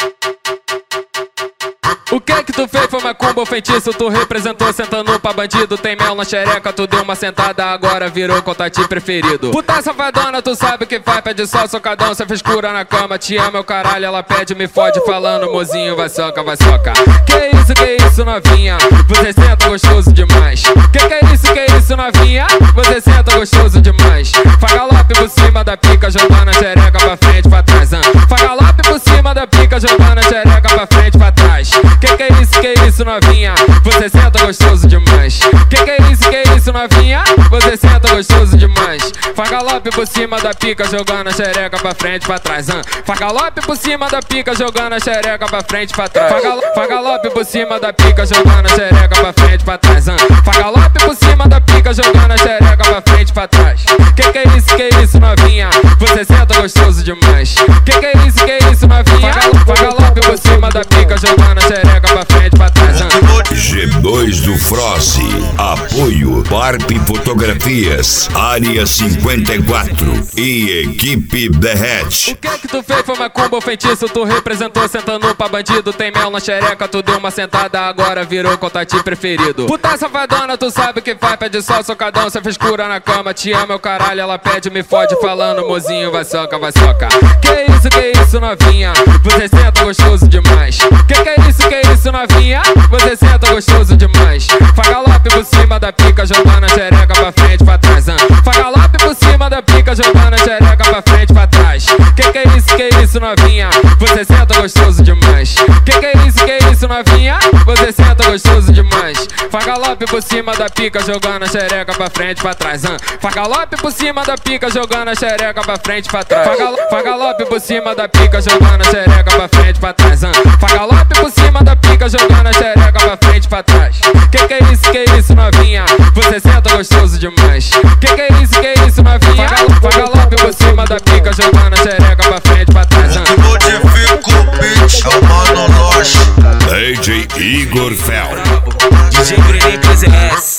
O que tu fez foi macumba ou feitiço? Tu representou sentando pra bandido. Tem mel na xereca, tu deu uma sentada, agora virou contatinho preferido. Puta safadona, tu sabe o que faz, pede só socadão. Cê fez cura na cama, te ama o caralho. Ela pede, me fode, falando mozinho, vai soca, vai soca. Que isso novinha, você senta gostoso demais. Que isso novinha, você senta gostoso demais. Fagalope por cima da pica, jogando a xereca pra frente, pra trás. Fagalope por cima da pica, jogando a xereca pra frente, pra trás. Que isso novinha, você senta gostoso demais. Que isso novinha, você senta gostoso demais. Fagalope por cima da pica, jogando a xereca pra frente, pra trás. Fagalope por cima da pica, jogando a xereca pra frente, pra trás. Fagalope por cima da pica, jogando a xereca pra frente, pra trás. Fagalope por cima da pica, jogando a xereca pra frente, pra trás. Que isso novinha, você senta gostoso demais. Que isso novinha, fagalope por cima da pica, jogando a xereca pra frente, pra trás. G2 do Frost, apoio Barp Fotografias, Área 54 e Equipe Derrete. O que tu fez foi macumba ou feitiço? Tu representou sentando pra bandido. Tem mel na xereca, tu deu uma sentada, agora virou contatinho preferido. Puta safadona, tu sabe o que faz, pede só socadão. Cê fez cura na cama, te ama o caralho. Ela pede, me fode, falando mozinho, vai soca, vai soca. Que isso novinha, você senta gostoso demais. Que isso novinha, você senta gostoso demais. Fagalope por cima da pica, jogando a xereca pra frente, pra trás. Fagalope por cima da pica, jogando a xereca pra frente, pra trás. Que isso novinha, você senta gostoso demais. Que isso novinha, você senta gostoso demais. Fagalope por cima da pica, jogando a xereca pra frente, pra trás. Fagalope por cima da pica, jogando a xereca pra frente, pra trás. Fagalope por cima da pica, jogando a xereca pra frente, pra trás. Fagalope por cima da pica, jogando a xereca pra frente, pra trás. Que isso novinha, você senta gostoso demais. Que isso novinha, fagalope por cima da pica, jogando a xereca pra frente, pra trás. Modifica o beat, chamando nós. DJ Igor Fel, DJ Bruninho 15S.